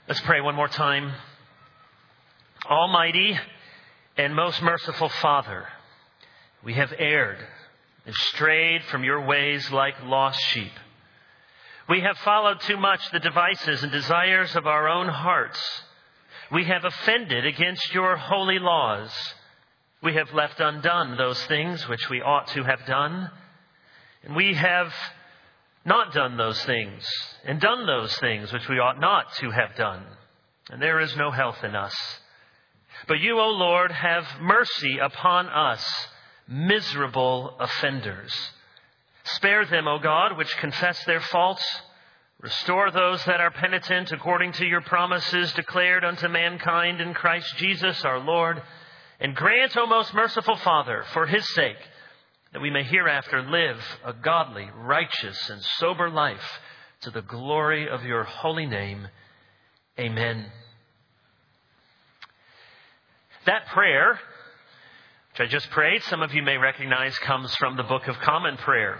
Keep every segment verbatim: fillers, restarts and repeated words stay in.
Let's pray one more time. Almighty and most merciful Father, we have erred and strayed from your ways like lost sheep. We have followed too much the devices and desires of our own hearts. We have offended against your holy laws. We have left undone those things which we ought to have done. And we have not done those things and done those things which we ought not to have done. And there is no health in us. But you, O Lord, have mercy upon us, miserable offenders. Spare them, O God, which confess their faults. Restore those that are penitent according to your promises declared unto mankind in Christ Jesus our Lord. And grant, O most merciful Father, for his sake, that we may hereafter live a godly, righteous, and sober life to the glory of your holy name. Amen. That prayer, which I just prayed, some of you may recognize, comes from the Book of Common Prayer.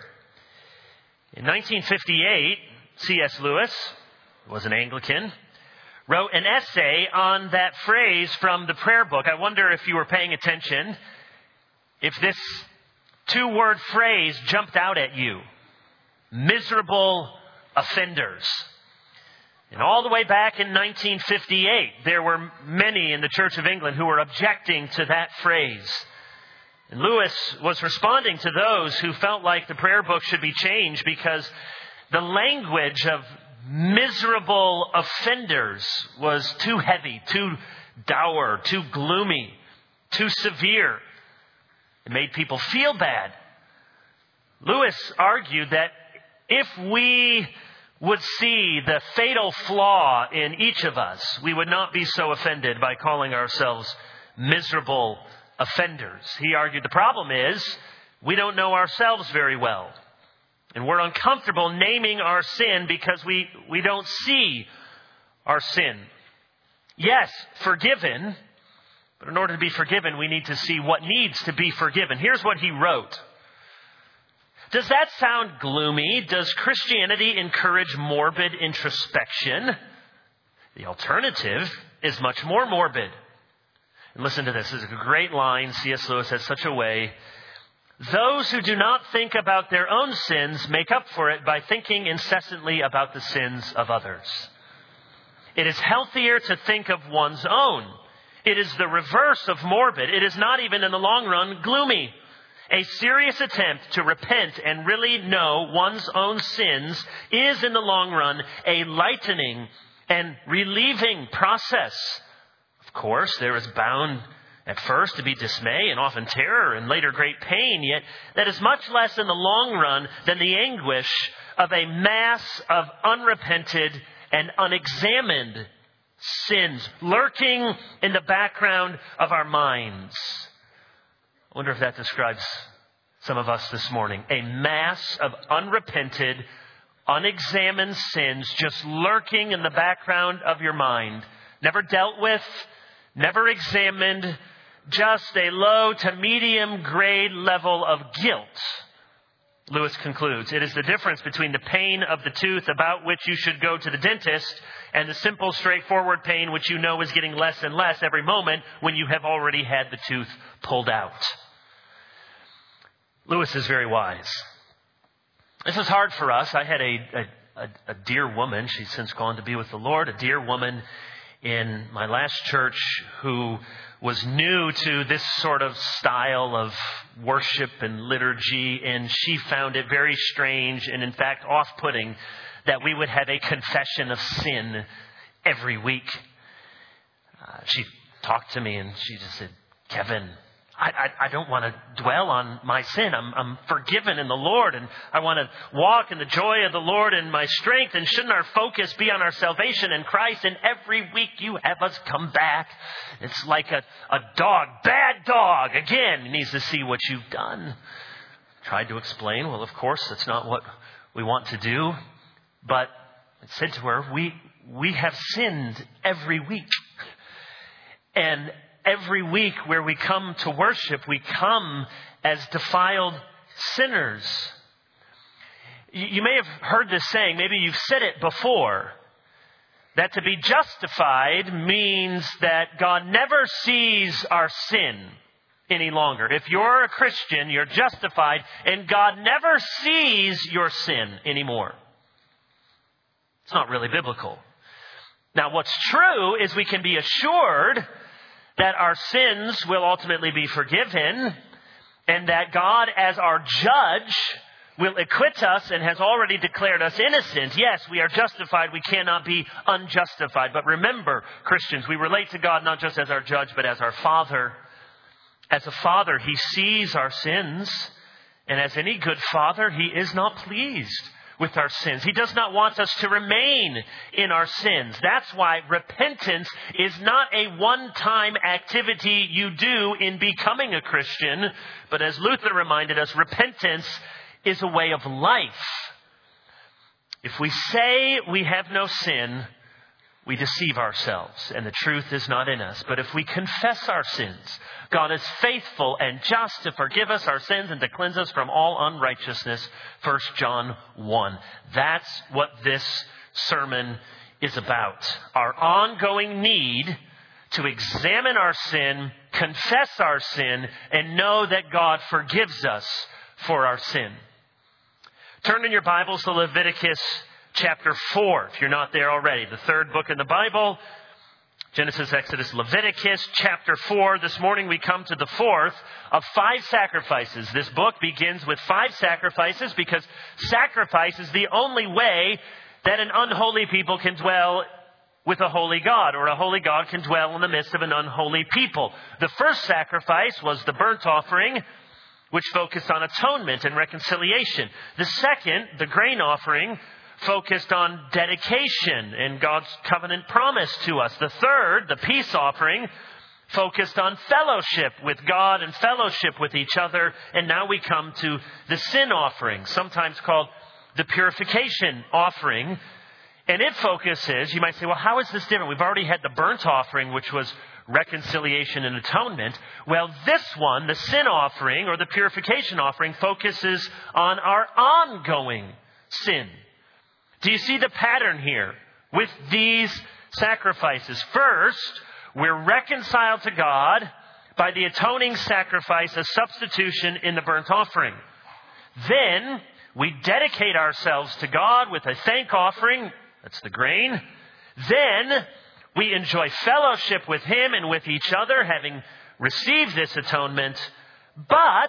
In nineteen fifty-eight, C S Lewis, who was an Anglican, wrote an essay on that phrase from the prayer book. I wonder if you were paying attention, if this two-word phrase jumped out at you. Miserable offenders. And all the way back in nineteen fifty-eight, there were many in the Church of England who were objecting to that phrase. And Lewis was responding to those who felt like the prayer book should be changed because the language of miserable offenders was too heavy, too dour, too gloomy, too severe. It made people feel bad. Lewis argued that if we would see the fatal flaw in each of us, we would not be so offended by calling ourselves miserable offenders. He argued the problem is we don't know ourselves very well. And we're uncomfortable naming our sin because we, we don't see our sin. Yes, forgiven. But in order to be forgiven, we need to see what needs to be forgiven. Here's what he wrote. Does that sound gloomy? Does Christianity encourage morbid introspection? The alternative is much more morbid. And listen to this. This is a great line. C S Lewis has such a way. Those who do not think about their own sins make up for it by thinking incessantly about the sins of others. It is healthier to think of one's own. It is the reverse of morbid. It is not even in the long run gloomy. A serious attempt to repent and really know one's own sins is in the long run a lightening and relieving process. Of course, there is bound at first to be dismay and often terror and later great pain, yet that is much less in the long run than the anguish of a mass of unrepented and unexamined sins lurking in the background of our minds. I wonder if that describes some of us this morning. A mass of unrepented, unexamined sins just lurking in the background of your mind. Never dealt with, never examined, just a low to medium grade level of guilt. Lewis concludes, it is the difference between the pain of the tooth about which you should go to the dentist and the simple, straightforward pain which you know is getting less and less every moment when you have already had the tooth pulled out. Lewis is very wise. This is hard for us. I had a, a, a dear woman, she's since gone to be with the Lord, a dear woman in my last church who was new to this sort of style of worship and liturgy, and she found it very strange and in fact off-putting that we would have a confession of sin every week. Uh, she talked to me and she just said, Kevin, I, I, I don't want to dwell on my sin. I'm, I'm forgiven in the Lord, and I want to walk in the joy of the Lord and my strength. And shouldn't our focus be on our salvation in Christ? And every week you have us come back. It's like a, a dog, bad dog. Again, he needs to see what you've done. Tried to explain, well, of course, that's not what we want to do. But I said to her, we, we have sinned every week. And every week where we come to worship, we come as defiled sinners. You may have heard this saying, maybe you've said it before. That to be justified means that God never sees our sin any longer. If you're a Christian, you're justified, and God never sees your sin anymore. It's not really biblical. Now, what's true is we can be assured that our sins will ultimately be forgiven, and that God, as our judge, will acquit us and has already declared us innocent. Yes, we are justified. We cannot be unjustified. But remember, Christians, we relate to God not just as our judge, but as our Father. As a father, He sees our sins. And as any good father, He is not pleased with our sins. He does not want us to remain in our sins. That's why repentance is not a one-time activity you do in becoming a Christian. But as Luther reminded us, repentance is a way of life. If we say we have no sin, we deceive ourselves, and the truth is not in us. But if we confess our sins, God is faithful and just to forgive us our sins and to cleanse us from all unrighteousness. First John one. That's what this sermon is about. Our ongoing need to examine our sin, confess our sin, and know that God forgives us for our sin. Turn in your Bibles to Leviticus chapter four, if you're not there already. The third book in the Bible. Genesis, Exodus, Leviticus, chapter four. This morning we come to the fourth of five sacrifices. This book begins with five sacrifices because sacrifice is the only way that an unholy people can dwell with a holy God, or a holy God can dwell in the midst of an unholy people. The first sacrifice was the burnt offering, which focused on atonement and reconciliation. The second, the grain offering, focused on dedication and God's covenant promise to us. The third, the peace offering, focused on fellowship with God and fellowship with each other. And now we come to the sin offering, sometimes called the purification offering. And it focuses, you might say, well, how is this different? We've already had the burnt offering, which was reconciliation and atonement. Well, this one, the sin offering or the purification offering, focuses on our ongoing sin. Do you see the pattern here with these sacrifices? First, we're reconciled to God by the atoning sacrifice, a substitution in the burnt offering. Then, we dedicate ourselves to God with a thank offering. That's the grain. Then, we enjoy fellowship with Him and with each other, having received this atonement. But,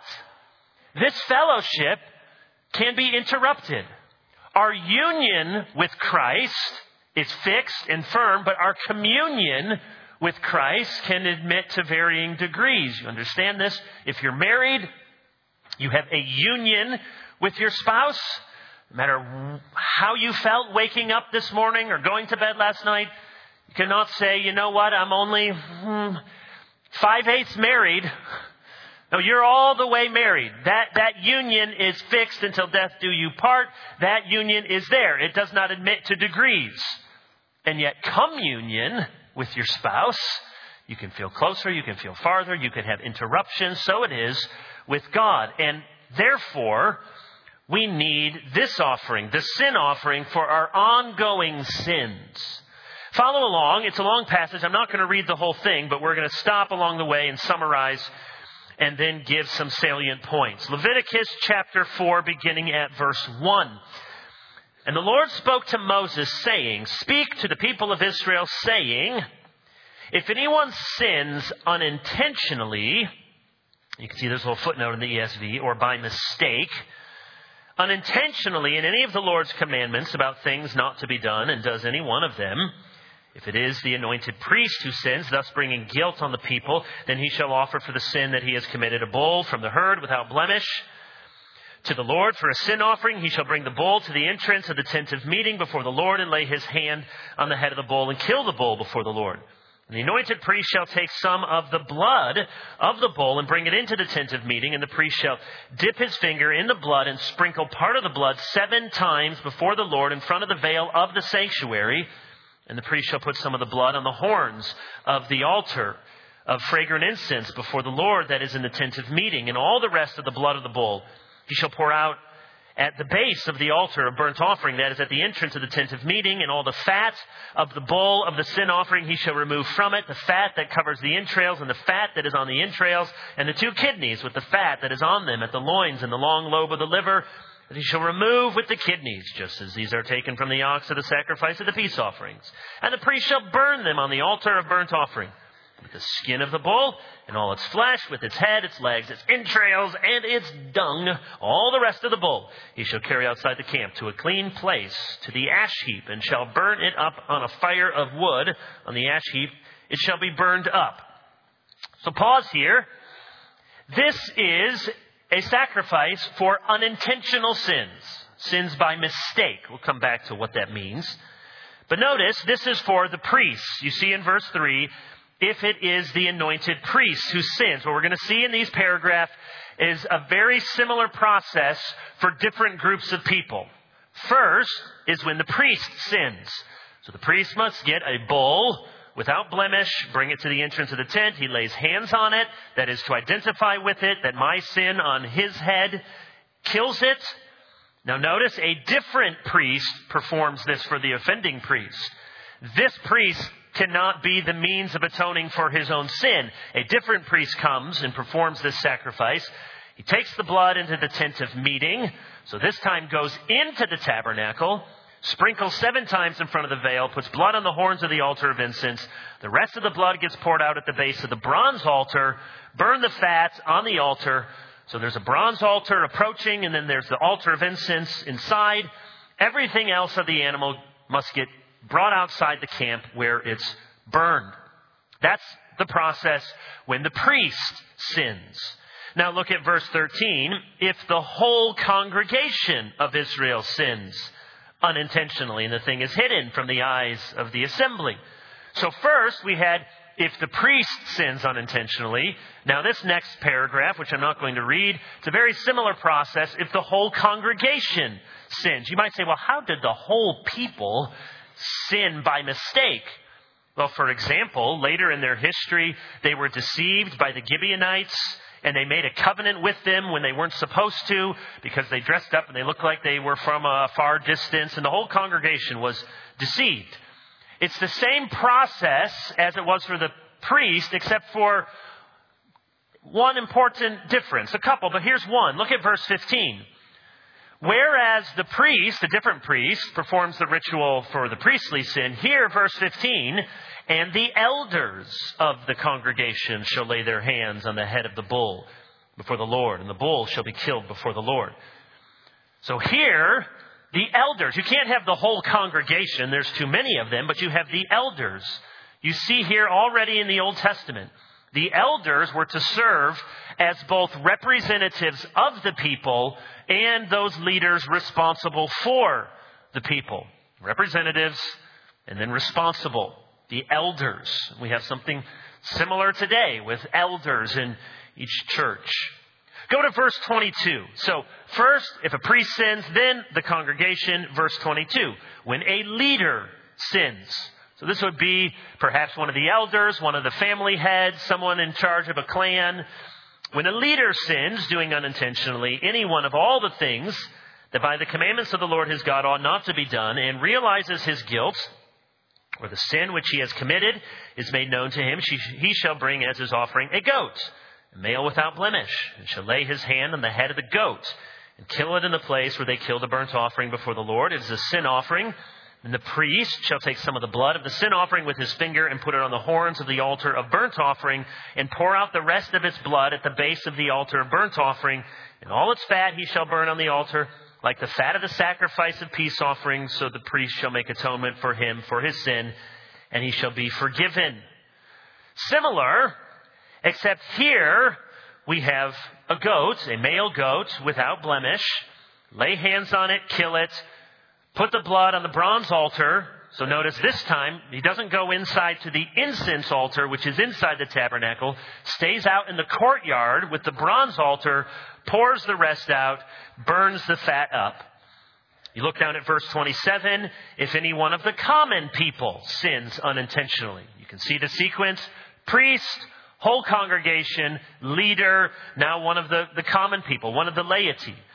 this fellowship can be interrupted. Our union with Christ is fixed and firm, but our communion with Christ can admit to varying degrees. You understand this? If you're married, you have a union with your spouse. No matter how you felt waking up this morning or going to bed last night, you cannot say, you know what, I'm only hmm, five-eighths married. No, you're all the way married. That, that union is fixed until death do you part. That union is there. It does not admit to degrees. And yet communion with your spouse, you can feel closer, you can feel farther, you can have interruptions. So it is with God. And therefore, we need this offering, the sin offering for our ongoing sins. Follow along. It's a long passage. I'm not going to read the whole thing, but we're going to stop along the way and summarize and then give some salient points. Leviticus chapter four, beginning at verse one. And the Lord spoke to Moses, saying, Speak to the people of Israel, saying, If anyone sins unintentionally, you can see there's a little footnote in the E S V, or by mistake, unintentionally in any of the Lord's commandments about things not to be done, and does any one of them, if it is the anointed priest who sins, thus bringing guilt on the people, then he shall offer for the sin that he has committed a bull from the herd without blemish to the Lord. For a sin offering, he shall bring the bull to the entrance of the tent of meeting before the Lord, and lay his hand on the head of the bull and kill the bull before the Lord. And the anointed priest shall take some of the blood of the bull and bring it into the tent of meeting, and the priest shall dip his finger in the blood and sprinkle part of the blood seven times before the Lord in front of the veil of the sanctuary. And the priest shall put some of the blood on the horns of the altar of fragrant incense before the Lord that is in the tent of meeting. And all the rest of the blood of the bull he shall pour out at the base of the altar of burnt offering, that is at the entrance of the tent of meeting, and all the fat of the bull of the sin offering he shall remove from it, the fat that covers the entrails and the fat that is on the entrails, and the two kidneys with the fat that is on them at the loins and the long lobe of the liver, that he shall remove with the kidneys, just as these are taken from the ox of the sacrifice of the peace offerings. And the priest shall burn them on the altar of burnt offering, with the skin of the bull and all its flesh, with its head, its legs, its entrails, and its dung, all the rest of the bull, he shall carry outside the camp to a clean place, to the ash heap, and shall burn it up on a fire of wood. On the ash heap it shall be burned up. So pause here. This is a sacrifice for unintentional sins, sins by mistake. We'll come back to what that means. But notice, this is for the priests. You see in verse three, if it is the anointed priest who sins. What we're going to see in these paragraphs is a very similar process for different groups of people. First is when the priest sins. So the priest must get a bull without blemish, bring it to the entrance of the tent. He lays hands on it, that is to identify with it, that my sin on his head kills it. Now notice, a different priest performs this for the offending priest. This priest cannot be the means of atoning for his own sin. A different priest comes and performs this sacrifice. He takes the blood into the tent of meeting. So this time goes into the tabernacle, sprinkles seven times in front of the veil, puts blood on the horns of the altar of incense. The rest of the blood gets poured out at the base of the bronze altar. Burn the fat on the altar. So there's a bronze altar approaching, and then there's the altar of incense inside. Everything else of the animal must get brought outside the camp where it's burned. That's the process when the priest sins. Now look at verse thirteen. If the whole congregation of Israel sins unintentionally, and the thing is hidden from the eyes of the assembly. So first we had if the priest sins unintentionally. Now this next paragraph, which I'm not going to read, it's a very similar process if the whole congregation sins. You might say, well, how did the whole people sin by mistake? Well, for example, later in their history, they were deceived by the Gibeonites, and they made a covenant with them when they weren't supposed to, because they dressed up and they looked like they were from a far distance, and the whole congregation was deceived. It's the same process as it was for the priest, except for one important difference. A couple, but here's one. Look at verse fifteen. Whereas the priest, a different priest, performs the ritual for the priestly sin, here, verse fifteen, and the elders of the congregation shall lay their hands on the head of the bull before the Lord, and the bull shall be killed before the Lord. So here, the elders, you can't have the whole congregation, there's too many of them, but you have the elders. You see here already in the Old Testament, the elders were to serve as both representatives of the people and those leaders responsible for the people. Representatives and then responsible. The elders. We have something similar today with elders in each church. Go to verse twenty-two. So first, if a priest sins, then the congregation. Verse twenty-two. When a leader sins. So this would be perhaps one of the elders, one of the family heads, someone in charge of a clan. When a leader sins, doing unintentionally any one of all the things that by the commandments of the Lord his God ought not to be done, and realizes his guilt, or the sin which he has committed is made known to him, he shall bring as his offering a goat, a male without blemish, and shall lay his hand on the head of the goat, and kill it in the place where they kill the burnt offering before the Lord. It is a sin offering. And the priest shall take some of the blood of the sin offering with his finger and put it on the horns of the altar of burnt offering, and pour out the rest of its blood at the base of the altar of burnt offering. And all its fat he shall burn on the altar, like the fat of the sacrifice of peace offerings. So the priest shall make atonement for him for his sin, and he shall be forgiven. Similar, except here we have a goat, a male goat without blemish. Lay hands on it, kill it. Put the blood on the bronze altar. So notice this time, he doesn't go inside to the incense altar, which is inside the tabernacle. Stays out in the courtyard with the bronze altar, pours the rest out, burns the fat up. You look down at verse twenty-seven. If any one of the common people sins unintentionally. You can see the sequence. Priest, whole congregation, leader, now one of the, the common people, one of the laity.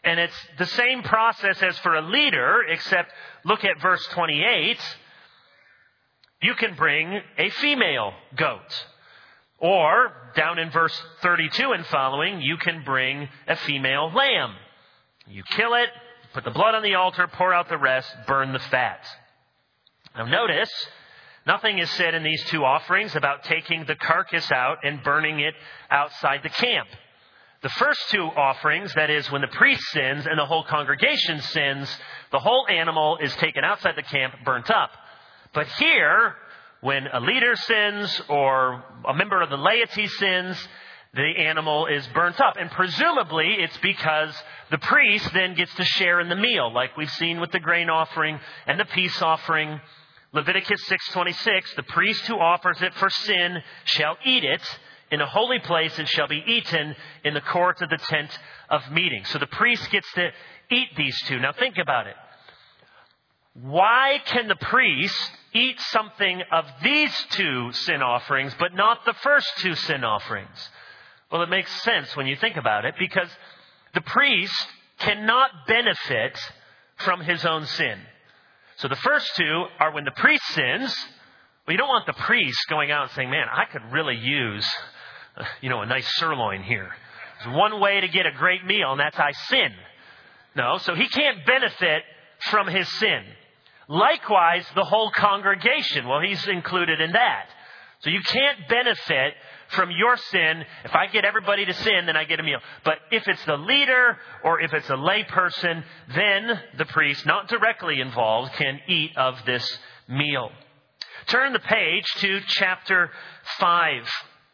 And it's the same process as for a leader, except look at verse twenty-eight. You can bring a female goat. Or, down in verse thirty-two and following, you can bring a female lamb. You kill it, put the blood on the altar, pour out the rest, burn the fat. Now notice, nothing is said in these two offerings about taking the carcass out and burning it outside the camp. The first two offerings, that is, when the priest sins and the whole congregation sins, the whole animal is taken outside the camp, burnt up. But here, when a leader sins or a member of the laity sins, the animal is burnt up. And presumably it's because the priest then gets to share in the meal, like we've seen with the grain offering and the peace offering. Leviticus six twenty-six, the priest who offers it for sin shall eat it in a holy place and shall be eaten in the court of the tent of meeting. So the priest gets to eat these two. Now think about it. Why can the priest eat something of these two sin offerings, but not the first two sin offerings? Well, it makes sense when you think about it, because the priest cannot benefit from his own sin. So the first two are when the priest sins. Well, you don't want the priest going out and saying, man, I could really use, you know, a nice sirloin here. There's one way to get a great meal, and that's I sin. No, so he can't benefit from his sin. Likewise, the whole congregation, well, he's included in that. So you can't benefit from your sin. If I get everybody to sin, then I get a meal. But if it's the leader or if it's a lay person, then the priest, not directly involved, can eat of this meal. Turn the page to chapter five.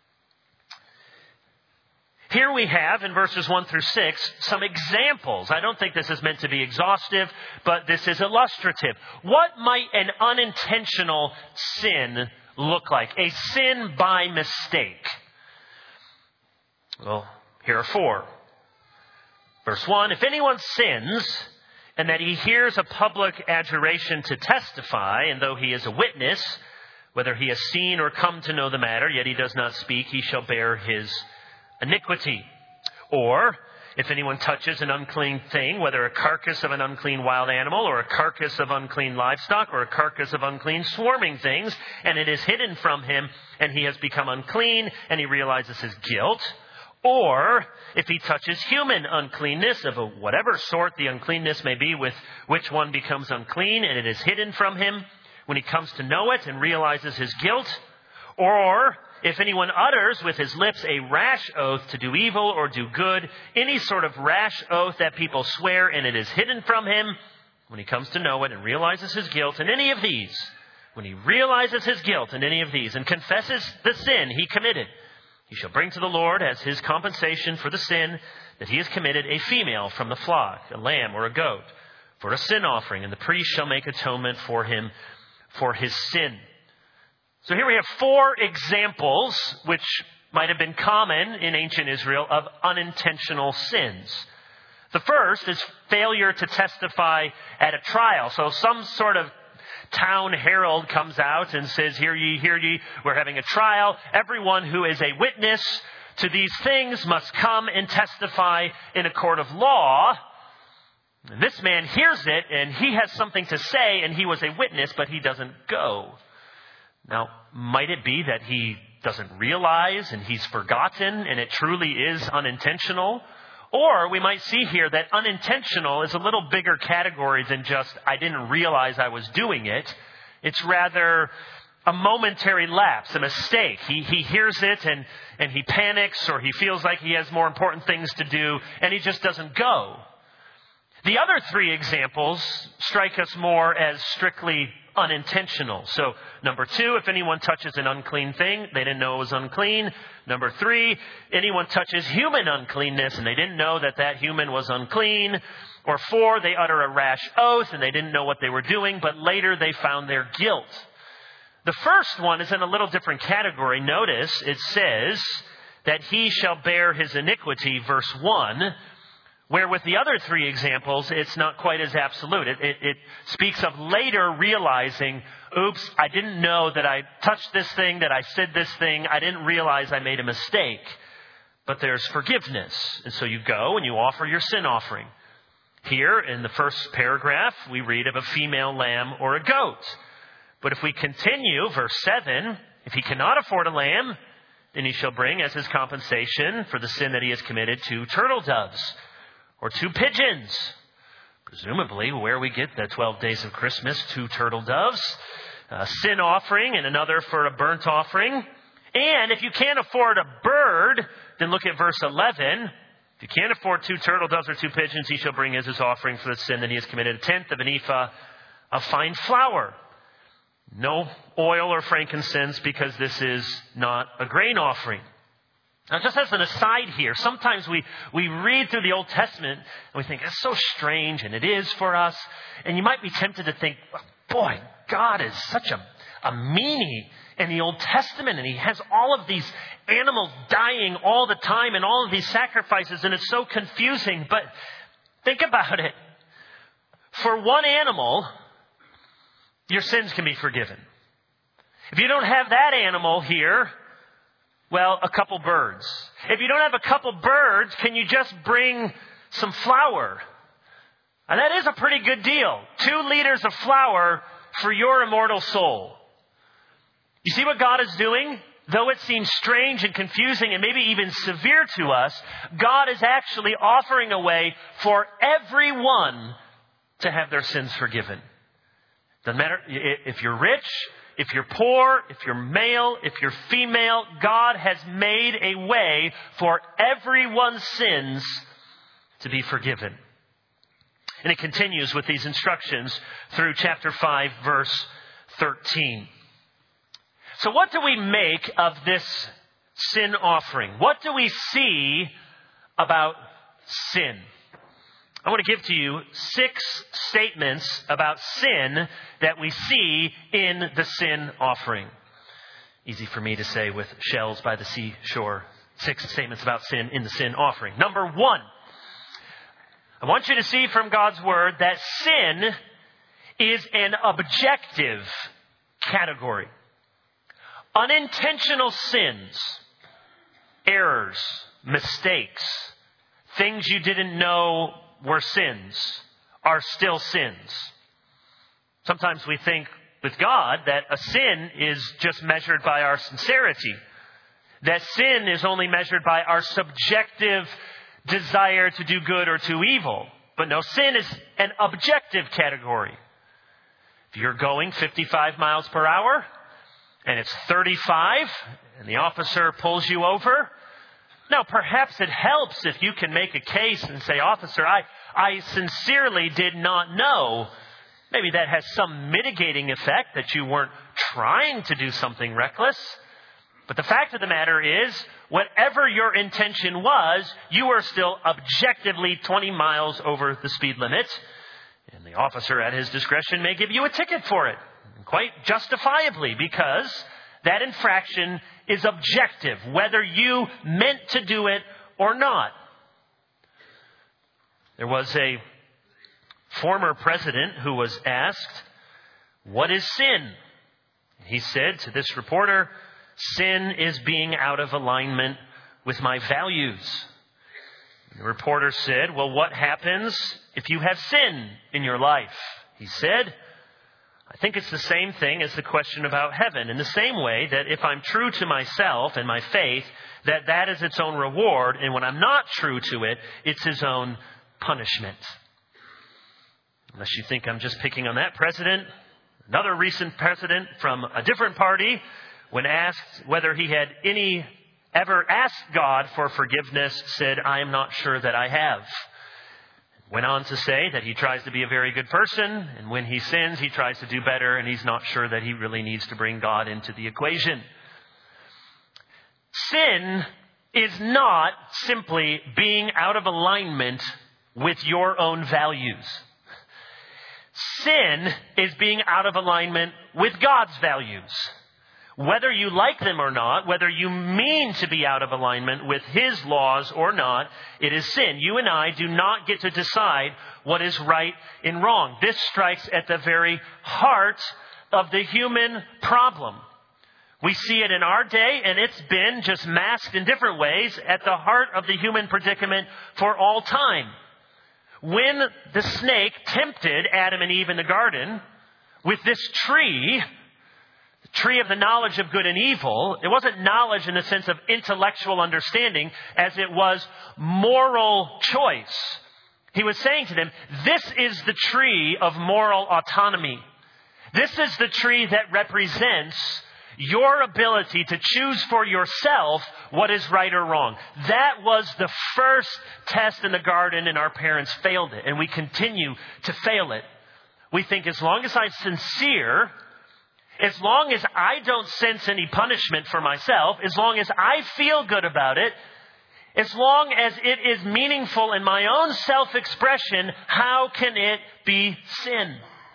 Here we have, in verses one through six, some examples. I don't think this is meant to be exhaustive, but this is illustrative. What might an unintentional sin look like? A sin by mistake. Well, here are four. Verse one, if anyone sins, and that he hears a public adjuration to testify, and though he is a witness, whether he has seen or come to know the matter, yet he does not speak, he shall bear his iniquity. Or, if anyone touches an unclean thing, whether a carcass of an unclean wild animal, or a carcass of unclean livestock, or a carcass of unclean swarming things, and it is hidden from him, and he has become unclean, and he realizes his guilt. Or, if he touches human uncleanness of a whatever sort the uncleanness may be, with which one becomes unclean, and it is hidden from him, when he comes to know it and realizes his guilt. Or, if anyone utters with his lips a rash oath to do evil or do good, any sort of rash oath that people swear, and it is hidden from him, when he comes to know it and realizes his guilt in any of these, when he realizes his guilt in any of these and confesses the sin he committed, he shall bring to the Lord as his compensation for the sin that he has committed a female from the flock, a lamb or a goat, for a sin offering, and the priest shall make atonement for him for his sin. So here we have four examples which might have been common in ancient Israel of unintentional sins. The first is failure to testify at a trial. So some sort of town herald comes out and says, hear ye, hear ye, we're having a trial. Everyone who is a witness to these things must come and testify in a court of law. And this man hears it, and he has something to say, and he was a witness, but he doesn't go. Now, might it be that he doesn't realize and he's forgotten and it truly is unintentional? Or we might see here that unintentional is a little bigger category than just, I didn't realize I was doing it. It's rather a momentary lapse, a mistake. He he hears it and, and he panics, or he feels like he has more important things to do, and he just doesn't go. The other three examples strike us more as strictly unintentional. So, number two, if anyone touches an unclean thing, they didn't know it was unclean. Number three, anyone touches human uncleanness and they didn't know that that human was unclean. Or four, they utter a rash oath and they didn't know what they were doing, but later they found their guilt. The first one is in a little different category. Notice it says that he shall bear his iniquity, verse one. Where with the other three examples, it's not quite as absolute. It, it, it speaks of later realizing, oops, I didn't know that I touched this thing, that I said this thing. I didn't realize I made a mistake. But there's forgiveness. And so you go and you offer your sin offering. Here in the first paragraph, we read of a female lamb or a goat. But if we continue, verse seven, if he cannot afford a lamb, then he shall bring as his compensation for the sin that he has committed two turtle doves or two pigeons. Presumably where we get the twelve days of Christmas, two turtle doves, a sin offering and another for a burnt offering. And if you can't afford a bird, then look at verse eleven. If you can't afford two turtle doves or two pigeons, he shall bring as his offering for the sin that he has committed a tenth of an ephah of fine flour. No oil or frankincense, because this is not a grain offering. Now, just as an aside here, sometimes we, we read through the Old Testament and we think, it's so strange, and it is for us. And you might be tempted to think, boy, God is such a, a meanie in the Old Testament, and he has all of these animals dying all the time and all of these sacrifices, and it's so confusing. But think about it. For one animal, your sins can be forgiven. If you don't have that animal here, well, a couple birds. If you don't have a couple birds, can you just bring some flour? And that is a pretty good deal. Two liters of flour for your immortal soul. You see what God is doing? Though it seems strange and confusing and maybe even severe to us, God is actually offering a way for everyone to have their sins forgiven. Doesn't matter if you're rich, if you're poor, if you're male, if you're female, God has made a way for everyone's sins to be forgiven. And it continues with these instructions through chapter five, verse thirteen. So what do we make of this sin offering? What do we see about sin? I want to give to you six statements about sin that we see in the sin offering. Easy for me to say with shells by the seashore. Six statements about sin in the sin offering. Number one, I want you to see from God's word that sin is an objective category. Unintentional sins, errors, mistakes, things you didn't know were sins, are still sins. Sometimes we think with God that a sin is just measured by our sincerity. That sin is only measured by our subjective desire to do good or to evil. But no, sin is an objective category. If you're going fifty-five miles per hour and it's thirty-five and the officer pulls you over, now perhaps it helps if you can make a case and say, officer, I, I sincerely did not know. Maybe that has some mitigating effect that you weren't trying to do something reckless. But the fact of the matter is, whatever your intention was, you were still objectively twenty miles over the speed limit. And the officer at his discretion may give you a ticket for it. Quite justifiably, because that infraction is objective, whether you meant to do it or not. There was a former president who was asked, "What is sin?" He said to this reporter, "Sin is being out of alignment with my values." The reporter said, "Well, what happens if you have sin in your life?" He said, "I think it's the same thing as the question about heaven, in the same way that if I'm true to myself and my faith, that that is its own reward, and when I'm not true to it, it's his own punishment." Unless you think I'm just picking on that president, another recent president from a different party, when asked whether he had any ever asked God for forgiveness, said, "I am not sure that I have." Went on to say that he tries to be a very good person, and when he sins, he tries to do better, and he's not sure that he really needs to bring God into the equation. Sin is not simply being out of alignment with your own values. Sin is being out of alignment with God's values. Whether you like them or not, whether you mean to be out of alignment with His laws or not, it is sin. You and I do not get to decide what is right and wrong. This strikes at the very heart of the human problem. We see it in our day, and it's been just masked in different ways at the heart of the human predicament for all time. When the snake tempted Adam and Eve in the garden with this tree, the tree of the knowledge of good and evil, it wasn't knowledge in the sense of intellectual understanding as it was moral choice. He was saying to them, this is the tree of moral autonomy. This is the tree that represents your ability to choose for yourself what is right or wrong. That was the first test in the garden, and our parents failed it, and we continue to fail it. We think as long as I'm sincere, as long as I don't sense any punishment for myself, as long as I feel good about it, as long as it is meaningful in my own self-expression, how can it be sin?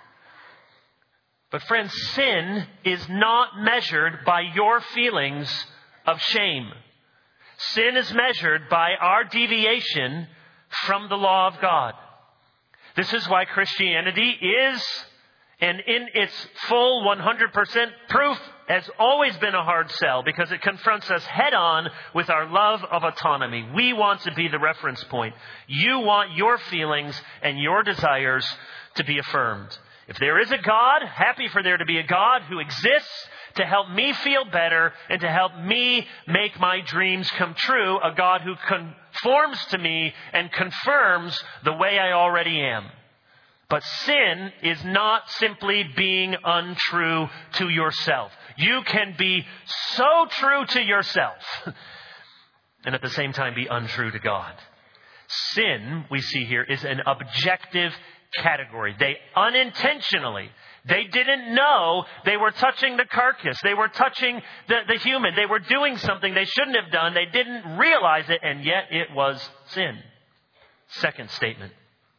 But friends, sin is not measured by your feelings of shame. Sin is measured by our deviation from the law of God. This is why Christianity is, and in its full one hundred percent proof, has always been a hard sell, because it confronts us head on with our love of autonomy. We want to be the reference point. You want your feelings and your desires to be affirmed. If there is a God, happy for there to be a God who exists to help me feel better and to help me make my dreams come true, a God who conforms to me and confirms the way I already am. But sin is not simply being untrue to yourself. You can be so true to yourself and at the same time be untrue to God. Sin, we see here, is an objective category. They unintentionally, they didn't know they were touching the carcass. They were touching the, the human. They were doing something they shouldn't have done. They didn't realize it, and yet it was sin. Second statement.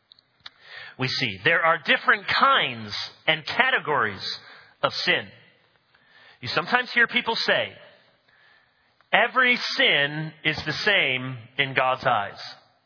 We see there are different kinds and categories of sin. You sometimes hear people say, every sin is the same in God's eyes.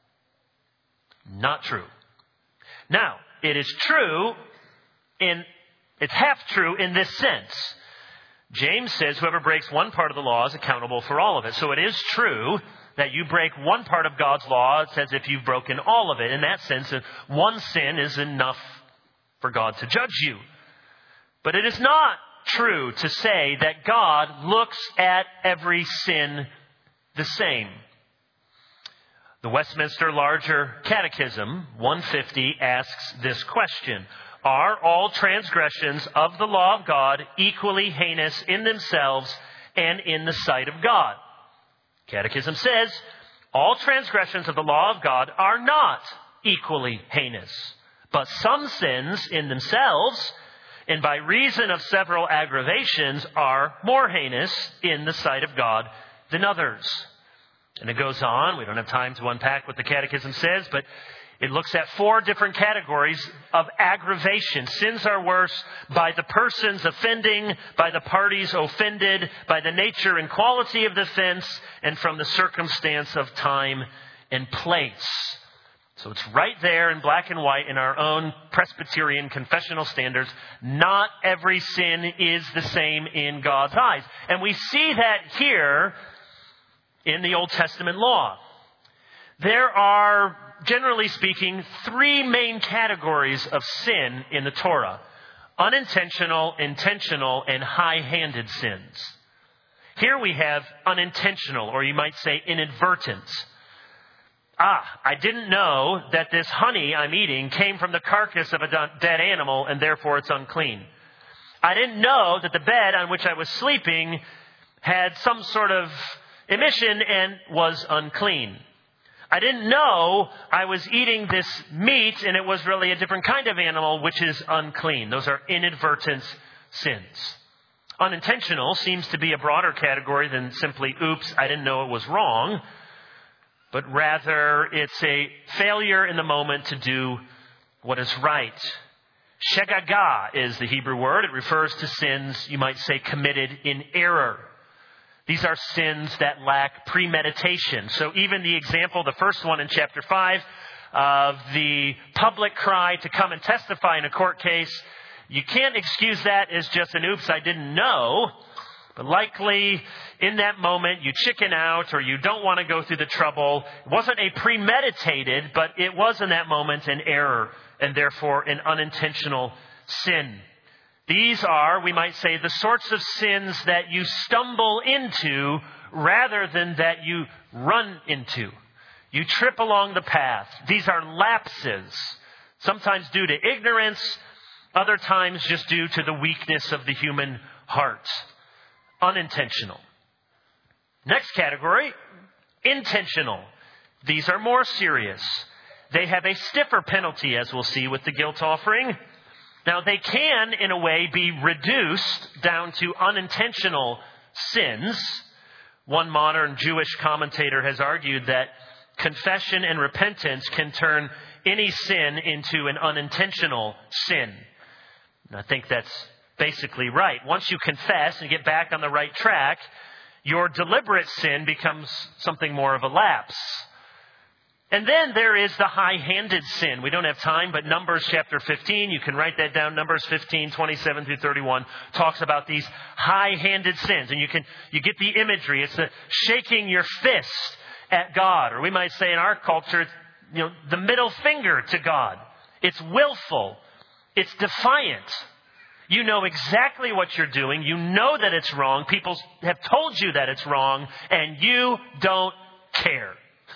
Not true. Now, it is true in, it's half true in this sense. James says whoever breaks one part of the law is accountable for all of it. So it is true that you break one part of God's law, it's as if you've broken all of it. In that sense, one sin is enough for God to judge you. But it is not true to say that God looks at every sin the same. The Westminster Larger Catechism, one fifty, asks this question: are all transgressions of the law of God equally heinous in themselves and in the sight of God? Catechism says, all transgressions of the law of God are not equally heinous, but some sins in themselves, and by reason of several aggravations, are more heinous in the sight of God than others. And it goes on. We don't have time to unpack what the Catechism says, but it looks at four different categories of aggravation. Sins are worse by the persons offending, by the parties offended, by the nature and quality of the offense, and from the circumstance of time and place. So it's right there in black and white in our own Presbyterian confessional standards. Not every sin is the same in God's eyes. And we see that here in the Old Testament law. There are, generally speaking, three main categories of sin in the Torah: unintentional, intentional, and high-handed sins. Here we have unintentional, or you might say inadvertence. Ah, I didn't know that this honey I'm eating came from the carcass of a dead animal, and therefore it's unclean. I didn't know that the bed on which I was sleeping had some sort of emission and was unclean. I didn't know I was eating this meat and it was really a different kind of animal, which is unclean. Those are inadvertent sins. Unintentional seems to be a broader category than simply, oops, I didn't know it was wrong. But rather, it's a failure in the moment to do what is right. Shegagah is the Hebrew word. It refers to sins, you might say, committed in error. These are sins that lack premeditation. So even the example, the first one in chapter five, of the public cry to come and testify in a court case, you can't excuse that as just an oops, I didn't know. But likely, in that moment, you chicken out or you don't want to go through the trouble. It wasn't a premeditated, but it was in that moment an error and therefore an unintentional sin. These are, we might say, the sorts of sins that you stumble into rather than that you run into. You trip along the path. These are lapses, sometimes due to ignorance, other times just due to the weakness of the human heart. Unintentional. Next category, intentional. These are more serious. They have a stiffer penalty, as we'll see with the guilt offering. Now, they can, in a way, be reduced down to unintentional sins. One modern Jewish commentator has argued that confession and repentance can turn any sin into an unintentional sin. And I think that's basically right. Once you confess and get back on the right track, your deliberate sin becomes something more of a lapse. And then there is the high-handed sin. We don't have time, but Numbers chapter fifteen, you can write that down. Numbers fifteen, twenty-seven through thirty-one talks about these high-handed sins. And you can, you get the imagery. It's the shaking your fist at God. Or we might say in our culture, you know, the middle finger to God. It's willful. It's defiant. You know exactly what you're doing. You know that it's wrong. People have told you that it's wrong, and you don't care.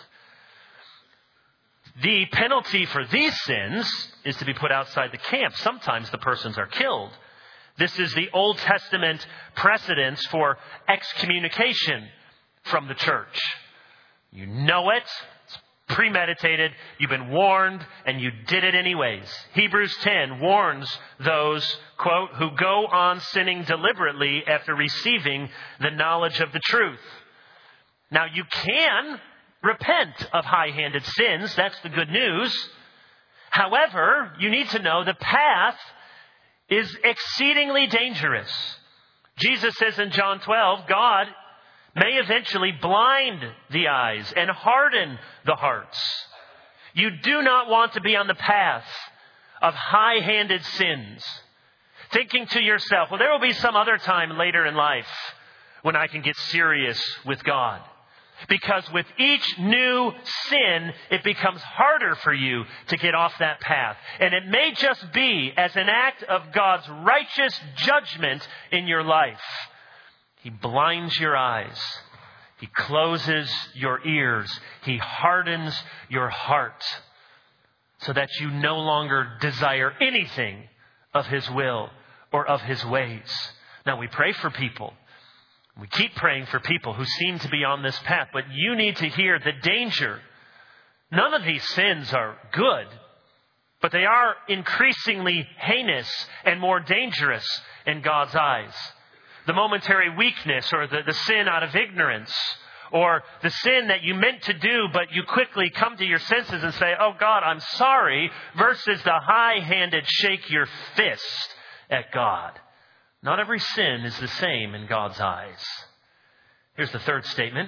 The penalty for these sins is to be put outside the camp. Sometimes the persons are killed. This is the Old Testament precedence for excommunication from the church. You know it. It's premeditated. You've been warned, and you did it anyways. Hebrews ten warns those, quote, who go on sinning deliberately after receiving the knowledge of the truth. Now, you can repent of high-handed sins. That's the good news. However, you need to know the path is exceedingly dangerous. Jesus says in John twelve, God may eventually blind the eyes and harden the hearts. You do not want to be on the path of high-handed sins, thinking to yourself, well, there will be some other time later in life when I can get serious with God. Because with each new sin, it becomes harder for you to get off that path. And it may just be as an act of God's righteous judgment in your life. He blinds your eyes. He closes your ears. He hardens your heart so that you no longer desire anything of His will or of His ways. Now, we pray for people. We keep praying for people who seem to be on this path, but you need to hear the danger. None of these sins are good, but they are increasingly heinous and more dangerous in God's eyes. The momentary weakness or the, the sin out of ignorance, or the sin that you meant to do, but you quickly come to your senses and say, oh God, I'm sorry, versus the high-handed shake your fist at God. Not every sin is the same in God's eyes. Here's the third statement.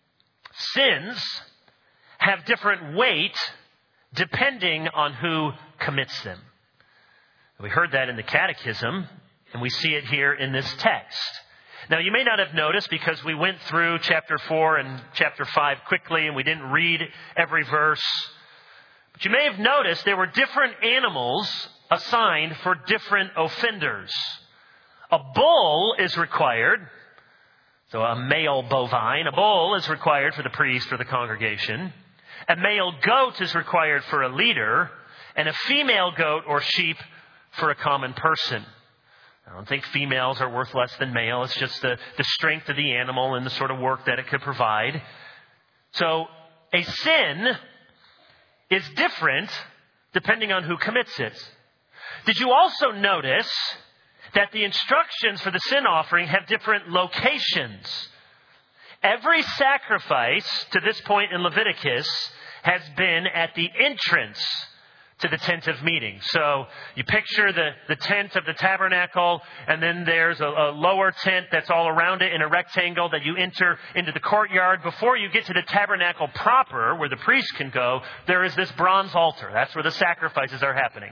Sins have different weight depending on who commits them. We heard that in the Catechism, and we see it here in this text. Now, you may not have noticed because we went through chapter four and chapter five quickly, and we didn't read every verse. But you may have noticed there were different animals assigned for different offenders. A bull is required, so a male bovine, a bull is required for the priest or the congregation. A male goat is required for a leader, and a female goat or sheep for a common person. I don't think females are worth less than male. It's just the, the strength of the animal and the sort of work that it could provide. So a sin is different depending on who commits it. Did you also notice that the instructions for the sin offering have different locations? Every sacrifice to this point in Leviticus has been at the entrance to the tent of meeting. So you picture the, the tent of the tabernacle, and then there's a, a lower tent that's all around it in a rectangle that you enter into the courtyard. Before you get to the tabernacle proper, where the priest can go, there is this bronze altar. That's where the sacrifices are happening.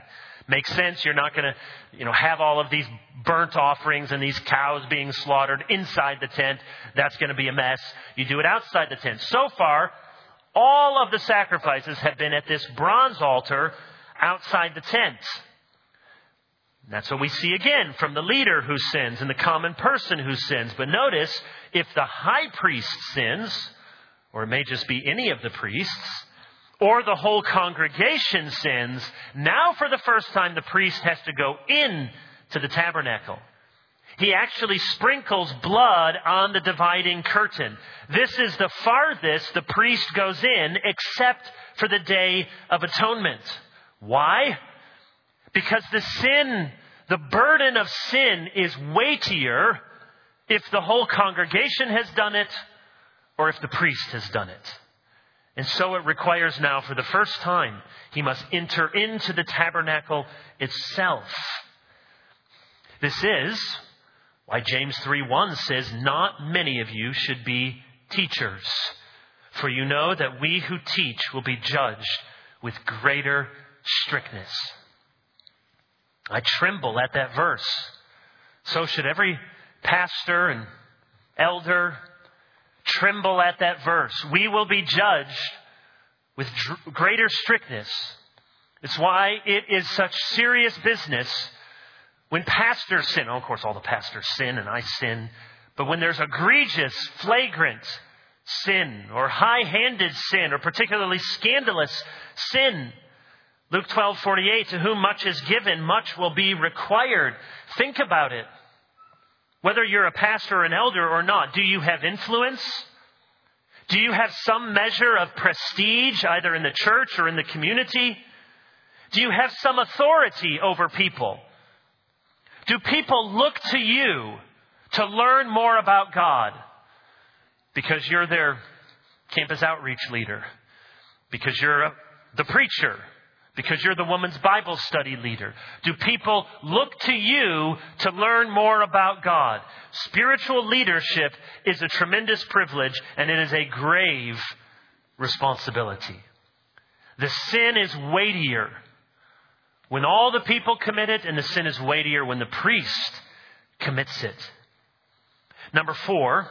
Makes sense. You're not going to, you know, have all of these burnt offerings and these cows being slaughtered inside the tent. That's going to be a mess. You do it outside the tent. So far, all of the sacrifices have been at this bronze altar outside the tent. And that's what we see again from the leader who sins and the common person who sins. But notice, if the high priest sins, or it may just be any of the priests, or the whole congregation sins, now for the first time the priest has to go in to the tabernacle. He actually sprinkles blood on the dividing curtain. This is the farthest the priest goes in except for the Day of Atonement. Why? Because the sin, the burden of sin is weightier if the whole congregation has done it or if the priest has done it. And so it requires now, for the first time, he must enter into the tabernacle itself. This is why James three one says, "Not many of you should be teachers, for you know that we who teach will be judged with greater strictness." I tremble at that verse. So should every pastor and elder tremble at that verse. We will be judged with dr- greater strictness. It's why it is such serious business when pastors sin. Oh, of course, all the pastors sin and I sin. But when there's egregious, flagrant sin or high-handed sin or particularly scandalous sin, Luke twelve forty-eight, to whom much is given, much will be required. Think about it. Whether you're a pastor or an elder or not, do you have influence? Do you have some measure of prestige either in the church or in the community? Do you have some authority over people? Do people look to you to learn more about God because you're their campus outreach leader? Because you're a, the preacher? Because you're the women's Bible study leader? Do people look to you to learn more about God? Spiritual leadership is a tremendous privilege, and it is a grave responsibility. The sin is weightier when all the people commit it, and the sin is weightier when the priest commits it. Number four,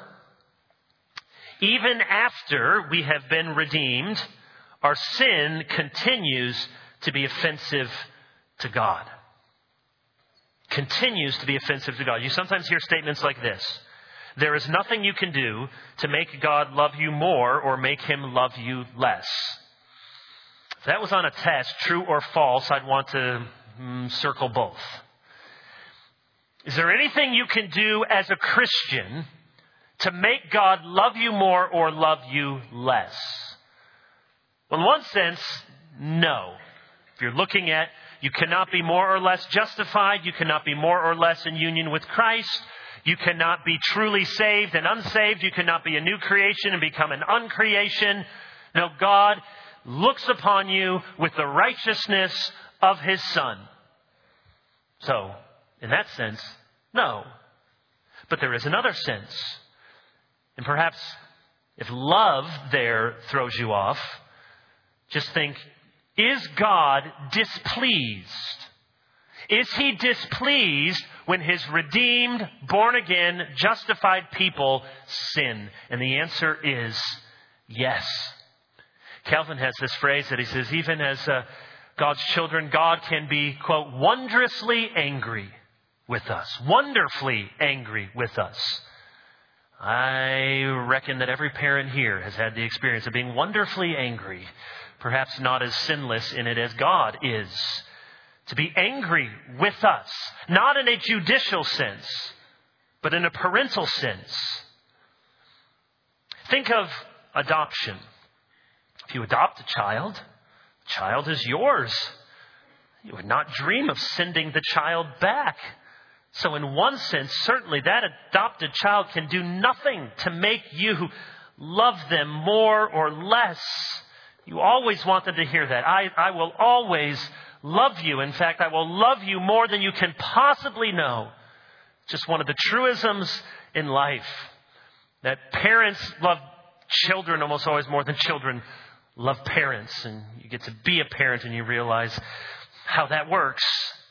even after we have been redeemed, our sin continues to be offensive to God. Continues to be offensive to God. You sometimes hear statements like this: there is nothing you can do to make God love you more or make him love you less. If that was on a test, true or false, I'd want to mm, circle both. Is there anything you can do as a Christian to make God love you more or love you less? Well, in one sense, no. If you're looking at, you cannot be more or less justified. You cannot be more or less in union with Christ. You cannot be truly saved and unsaved. You cannot be a new creation and become an uncreation. No, God looks upon you with the righteousness of his Son. So, in that sense, no. But there is another sense. And perhaps if love there throws you off, just think, is God displeased? Is he displeased when his redeemed, born-again, justified people sin? And the answer is yes. Calvin has this phrase that he says, even as uh, God's children, God can be, quote, wondrously angry with us. Wonderfully angry with us. I reckon that every parent here has had the experience of being wonderfully angry. Perhaps not as sinless in it as God is. To be angry with us. Not in a judicial sense, but in a parental sense. Think of adoption. If you adopt a child, the child is yours. You would not dream of sending the child back. So in one sense, certainly that adopted child can do nothing to make you love them more or less. You always want them to hear that. I, I will always love you. In fact, I will love you more than you can possibly know. Just one of the truisms in life. That parents love children almost always more than children love parents. And you get to be a parent and you realize how that works.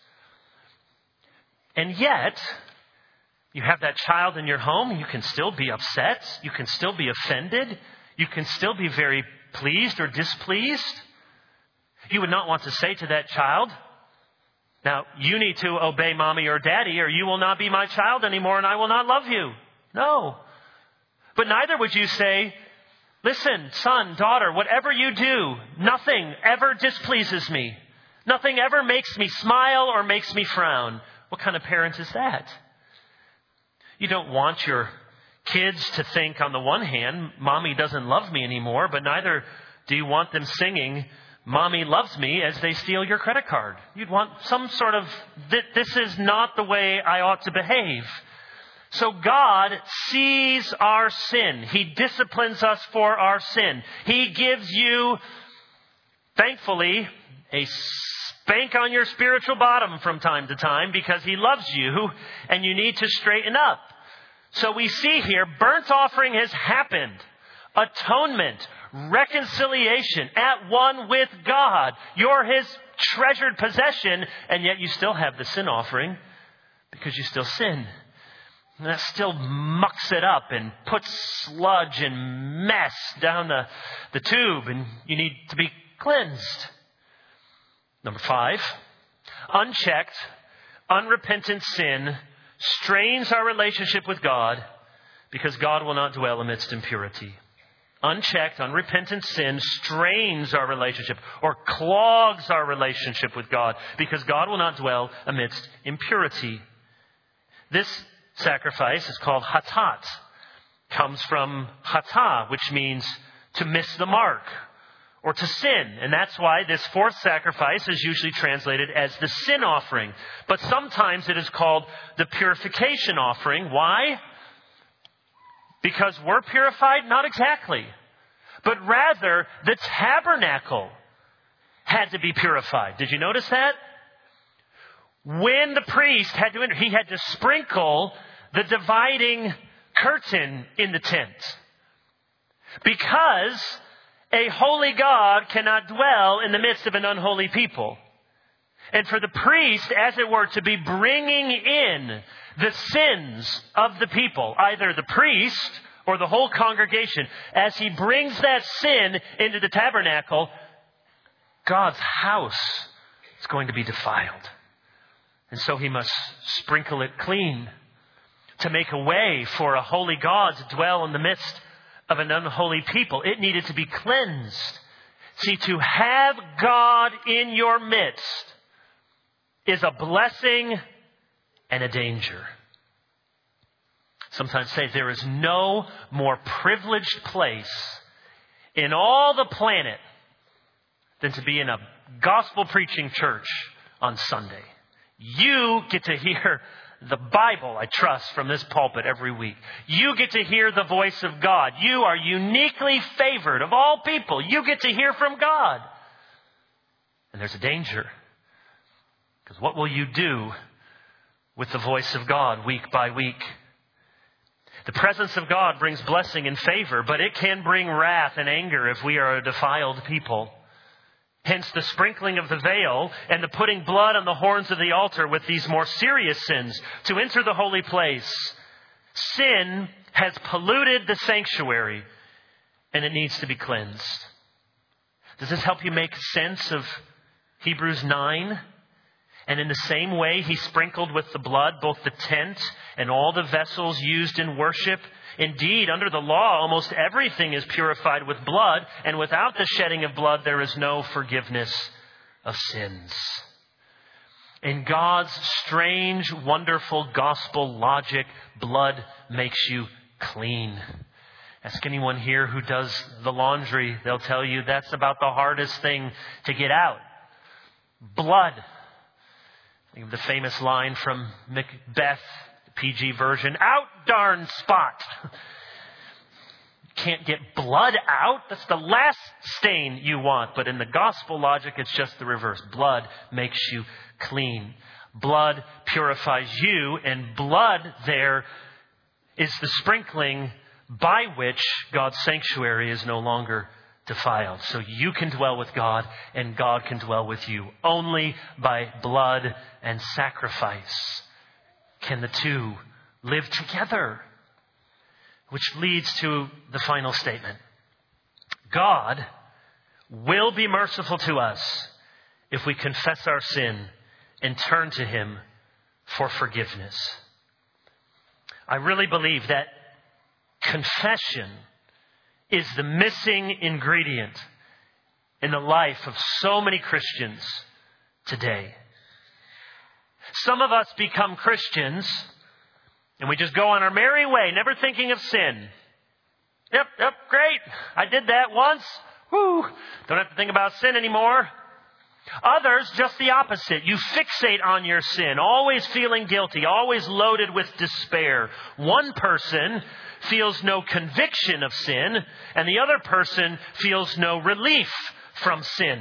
And yet, you have that child in your home, and you can still be upset. You can still be offended. You can still be very pleased or displeased. You would not want to say to that child, now, you need to obey mommy or daddy, or you will not be my child anymore, and I will not love you. No. But neither would you say, listen, son, daughter, whatever you do, nothing ever displeases me. Nothing ever makes me smile or makes me frown. What kind of parent is that? You don't want your kids to think, on the one hand, mommy doesn't love me anymore, but neither do you want them singing, mommy loves me, as they steal your credit card. You'd want some sort of, this is not the way I ought to behave. So God sees our sin. He disciplines us for our sin. He gives you, thankfully, a spank on your spiritual bottom from time to time because He loves you and you need to straighten up. So we see here, burnt offering has happened. Atonement, reconciliation, at one with God. You're His treasured possession, and yet you still have the sin offering because you still sin. And that still mucks it up and puts sludge and mess down the, the tube, and you need to be cleansed. Number five, unchecked, unrepentant sin strains our relationship with God because God will not dwell amidst impurity. Unchecked, unrepentant sin strains our relationship or clogs our relationship with God because God will not dwell amidst impurity. This sacrifice is called hatat. Comes from hata, which means to miss the mark or to sin. And that's why this fourth sacrifice is usually translated as the sin offering. But sometimes it is called the purification offering. Why? Because we're purified? Not exactly. But rather, the tabernacle had to be purified. Did you notice that? When the priest had to enter, he had to sprinkle the dividing curtain in the tent. Because a holy God cannot dwell in the midst of an unholy people. And for the priest, as it were, to be bringing in the sins of the people, either the priest or the whole congregation, as he brings that sin into the tabernacle, God's house is going to be defiled. And so he must sprinkle it clean to make a way for a holy God to dwell in the midst of an unholy people. It needed to be cleansed. See, to have God in your midst is a blessing and a danger. Sometimes say there is no more privileged place in all the planet than to be in a gospel preaching church on Sunday. You get to hear the Bible, I trust, from this pulpit every week. You get to hear the voice of God. You are uniquely favored of all people. You get to hear from God. And there's a danger. Because what will you do with the voice of God week by week? The presence of God brings blessing and favor, but it can bring wrath and anger if we are a defiled people. Hence the sprinkling of the veil and the putting blood on the horns of the altar with these more serious sins to enter the holy place. Sin has polluted the sanctuary and it needs to be cleansed. Does this help you make sense of Hebrews nine? And in the same way, he sprinkled with the blood both the tent and all the vessels used in worship. Indeed, under the law, almost everything is purified with blood, and without the shedding of blood, there is no forgiveness of sins. In God's strange, wonderful gospel logic, blood makes you clean. Ask anyone here who does the laundry, they'll tell you that's about the hardest thing to get out. Blood. Think of the famous line from Macbeth, the P G version, out darn spot. Can't get blood out. That's the last stain you want. But in the gospel logic, it's just the reverse. Blood makes you clean. Blood purifies you, and blood there is the sprinkling by which God's sanctuary is no longer defiled. So you can dwell with God and God can dwell with you. Only by blood and sacrifice can the two live together. Which leads to the final statement. God will be merciful to us if we confess our sin and turn to Him for forgiveness. I really believe that confession is the missing ingredient in the life of so many Christians today. Some of us become Christians and we just go on our merry way, never thinking of sin. Yep, yep, great. I did that once. Woo. Don't have to think about sin anymore. Others, just the opposite. You fixate on your sin, always feeling guilty, always loaded with despair. One person feels no conviction of sin, and the other person feels no relief from sin.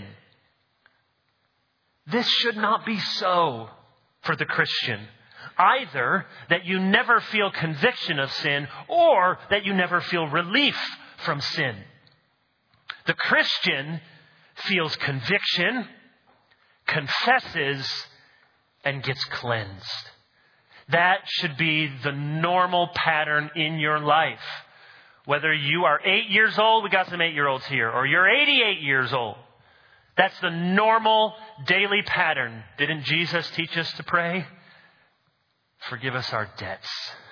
This should not be so for the Christian. Either that you never feel conviction of sin or that you never feel relief from sin. The Christian feels conviction, confesses, and gets cleansed. That should be the normal pattern in your life. Whether you are eight years old, we got some eight-year-olds here, or you're eighty-eight years old. That's the normal daily pattern. Didn't Jesus teach us to pray? Forgive us our debts.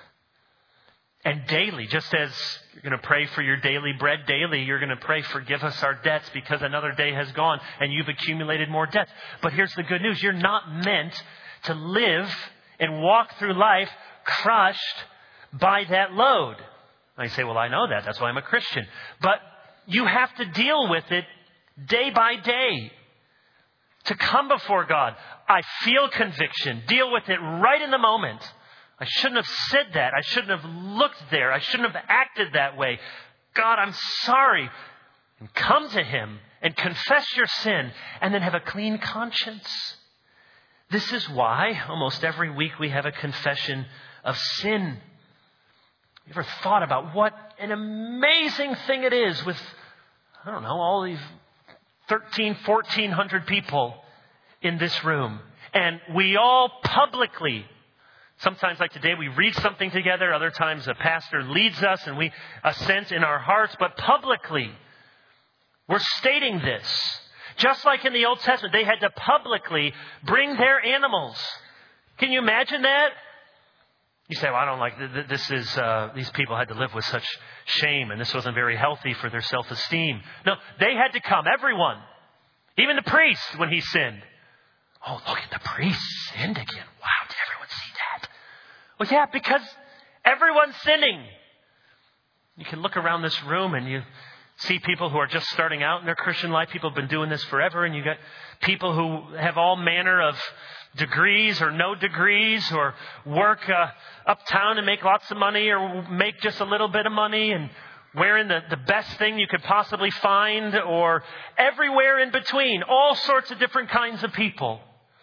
And daily, just as you're going to pray for your daily bread daily, you're going to pray, forgive us our debts because another day has gone and you've accumulated more debts. But here's the good news. You're not meant to live and walk through life crushed by that load. I say, well, I know that. That's why I'm a Christian. But you have to deal with it day by day. To come before God, I feel conviction. Deal with it right in the moment. I shouldn't have said that. I shouldn't have looked there. I shouldn't have acted that way. God, I'm sorry. And come to Him and confess your sin and then have a clean conscience. This is why almost every week we have a confession of sin. You ever thought about what an amazing thing it is with, I don't know, all these thirteen, fourteen hundred people in this room. And we all publicly, sometimes like today, we read something together. Other times a pastor leads us and we assent in our hearts. But publicly, we're stating this. Just like in the Old Testament, they had to publicly bring their animals. Can you imagine that? You say, well, I don't like this. Is uh, these people had to live with such shame, and this wasn't very healthy for their self-esteem. No, they had to come, everyone, even the priest when he sinned. Oh, look at the priest sinned again. Wow, did everyone see that? Well, yeah, because everyone's sinning. You can look around this room and you see people who are just starting out in their Christian life. People have been doing this forever, and you got people who have all manner of degrees or no degrees, or work uh, uptown and make lots of money, or make just a little bit of money and wearing the, the best thing you could possibly find, or everywhere in between. All sorts of different kinds of people.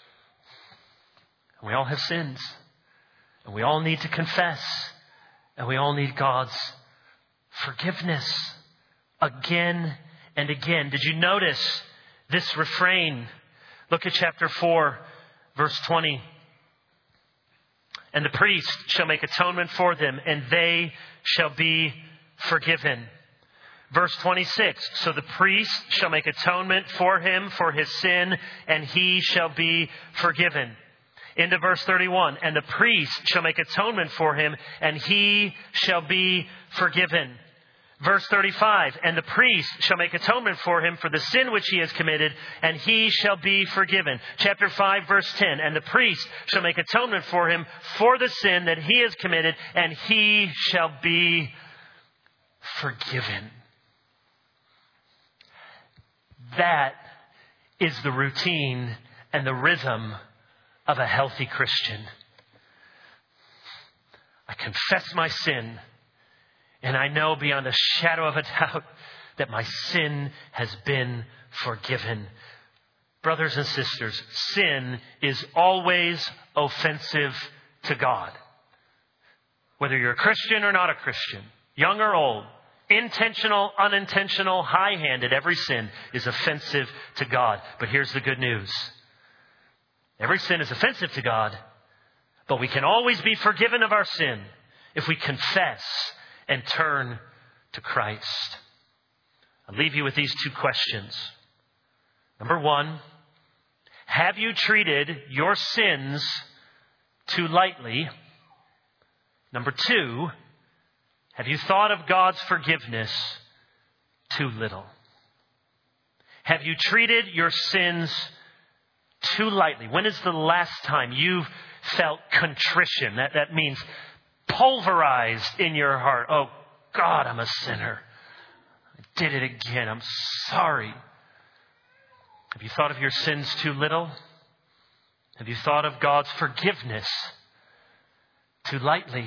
And we all have sins. And we all need to confess. And we all need God's forgiveness again and again. Did you notice this refrain? Look at chapter four. Verse twenty, and the priest shall make atonement for them, and they shall be forgiven. Verse twenty-six, so the priest shall make atonement for him for his sin, and he shall be forgiven. Into verse thirty-one, and the priest shall make atonement for him, and he shall be forgiven. Verse thirty-five, and the priest shall make atonement for him for the sin which he has committed, and he shall be forgiven. Chapter five, verse ten, and the priest shall make atonement for him for the sin that he has committed, and he shall be forgiven. That is the routine and the rhythm of a healthy Christian. I confess my sin. And I know beyond a shadow of a doubt that my sin has been forgiven. Brothers and sisters, sin is always offensive to God. Whether you're a Christian or not a Christian, young or old, Intentional, unintentional, high-handed, every sin is offensive to God. But here's the good news. Every sin is offensive to God, but we can always be forgiven of our sin if we confess and turn to Christ. I'll leave you with these two questions. Number one, have you treated your sins too lightly? Number two, have you thought of God's forgiveness too little? Have you treated your sins too lightly? When is the last time you've felt contrition? That, that means pulverized in your heart. Oh, God, I'm a sinner. I did it again. I'm sorry. Have you thought of your sins too little? Have you thought of God's forgiveness too lightly?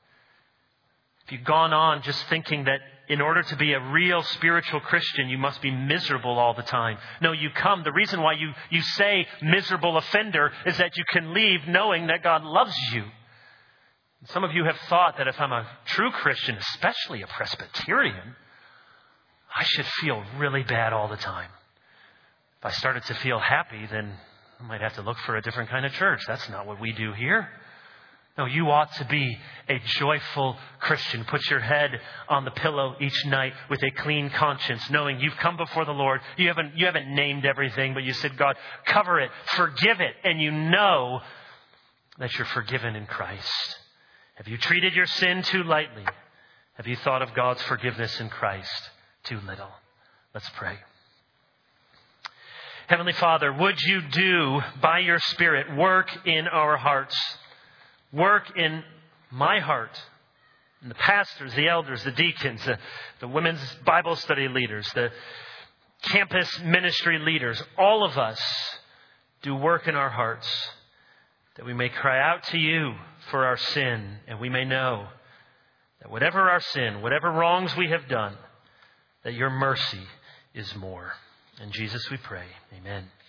Have you gone on just thinking that in order to be a real spiritual Christian, you must be miserable all the time? No, you come. The reason why you, you say miserable offender is that you can leave knowing that God loves you. Some of you have thought that if I'm a true Christian, especially a Presbyterian, I should feel really bad all the time. If I started to feel happy, then I might have to look for a different kind of church. That's not what we do here. No, you ought to be a joyful Christian. Put your head on the pillow each night with a clean conscience, knowing you've come before the Lord. You haven't, you haven't named everything, but you said, God, cover it, forgive it, and you know that you're forgiven in Christ. Have you treated your sin too lightly? Have you thought of God's forgiveness in Christ too little? Let's pray. Heavenly Father, would you do, by your Spirit, work in our hearts? Work in my heart, and the pastors, the elders, the deacons, the, the women's Bible study leaders, the campus ministry leaders, all of us do work in our hearts that we may cry out to you for our sin, and we may know that whatever our sin, whatever wrongs we have done, that your mercy is more. In Jesus we pray. Amen.